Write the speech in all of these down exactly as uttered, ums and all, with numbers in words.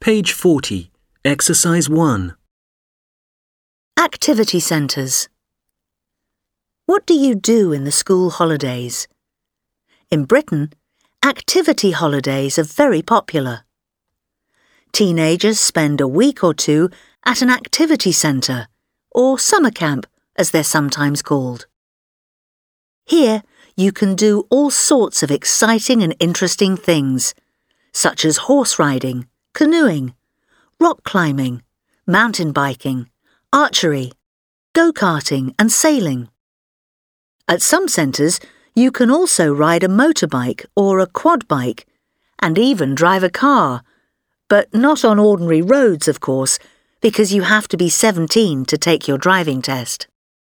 Page forty, Exercise one. Activity centres. What do you do in the school holidays? In Britain, activity holidays are very popular. Teenagers spend a week or two at an activity centre, or summer camp, as they're sometimes called. Here, you can do all sorts of exciting and interesting things, such as horse riding, canoeing, rock climbing, mountain biking, archery, go-karting and sailing. At some centres, you can also ride a motorbike or a quad bike, and even drive a car, but not on ordinary roads, of course, because you have to be seventeen to take your driving test.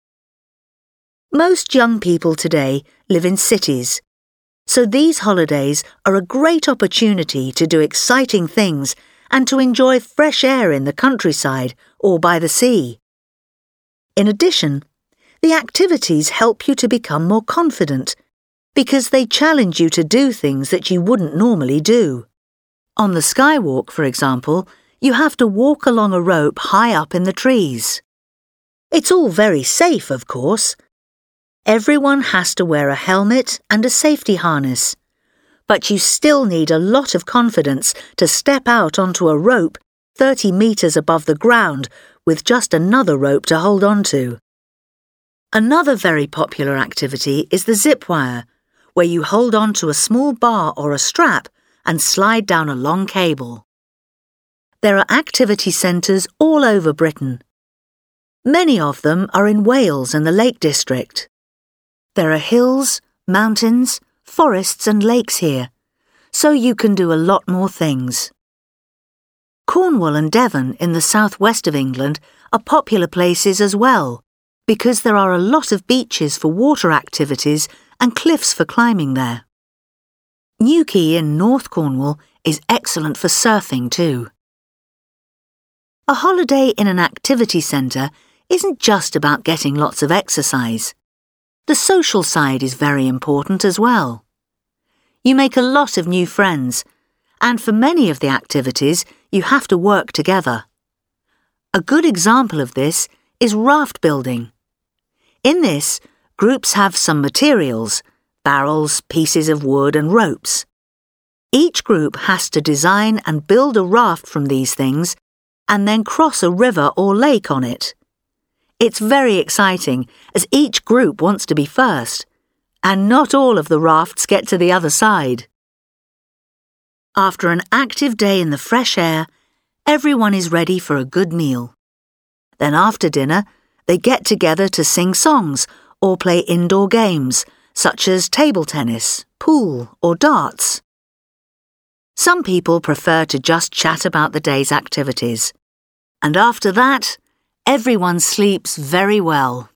Most young people today live in cities, so these holidays are a great opportunity to do exciting things and to enjoy fresh air in the countryside or by the sea. In addition, the activities help you to become more confident because they challenge you to do things that you wouldn't normally do. On the skywalk, for example, you have to walk along a rope high up in the trees. It's all very safe, of course. Everyone has to wear a helmet and a safety harness, but you still need a lot of confidence to step out onto a rope thirty metres above the ground with just another rope to hold on to. Another very popular activity is the zip wire, where you hold on to a small bar or a strap and slide down a long cable. There are activity centres all over Britain. Many of them are in Wales and the Lake District. There are hills, mountains, forests and lakes here, so you can do a lot more things. Cornwall and Devon in the southwest of England are popular places as well, because there are a lot of beaches for water activities and cliffs for climbing there. Newquay in North Cornwall is excellent for surfing too. A holiday in an activity centre isn't just about getting lots of exercise. The social side is very important as well. You make a lot of new friends, and for many of the activities, you have to work together. A good example of this is raft building. In this, groups have some materials, barrels, pieces of wood and ropes. Each group has to design and build a raft from these things and then cross a river or lake on it. It's very exciting as each group wants to be first, and not all of the rafts get to the other side. After an active day in the fresh air, everyone is ready for a good meal. Then after dinner, they get together to sing songs or play indoor games, such as table tennis, pool or darts. Some people prefer to just chat about the day's activities. And after that, everyone sleeps very well.